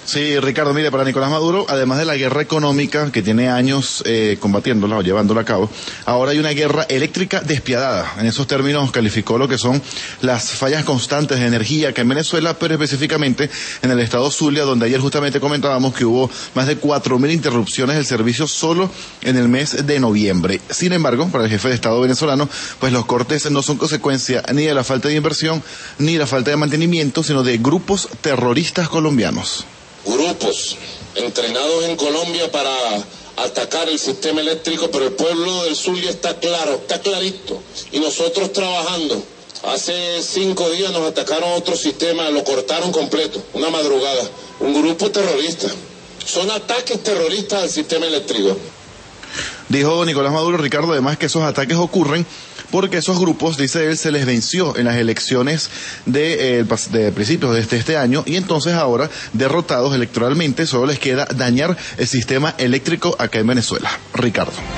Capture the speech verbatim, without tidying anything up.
Sí, Ricardo, mire, para Nicolás Maduro, además de la guerra económica que tiene años eh, combatiéndola o llevándola a cabo, ahora hay una guerra eléctrica despiadada. En esos términos calificó lo que son las fallas constantes de energía que en Venezuela, pero específicamente en el estado Zulia, donde ayer justamente comentábamos que hubo más de cuatro mil interrupciones del servicio solo en el mes de noviembre. Sin embargo, para el jefe de Estado venezolano, pues los cortes no son consecuencia ni de la falta de inversión, ni de la falta de mantenimiento, sino de grupos terroristas colombianos. Grupos entrenados en Colombia para atacar el sistema eléctrico, pero el pueblo del Zulia está claro, está clarito. Y nosotros trabajando. Hace cinco días nos atacaron otro sistema, lo cortaron completo, una madrugada. Un grupo terrorista. Son ataques terroristas al sistema eléctrico. Dijo Nicolás Maduro, Ricardo, además que esos ataques ocurren porque esos grupos, dice él, se les venció en las elecciones de, eh, de principios de este, este año, y entonces ahora, derrotados electoralmente, solo les queda dañar el sistema eléctrico acá en Venezuela. Ricardo.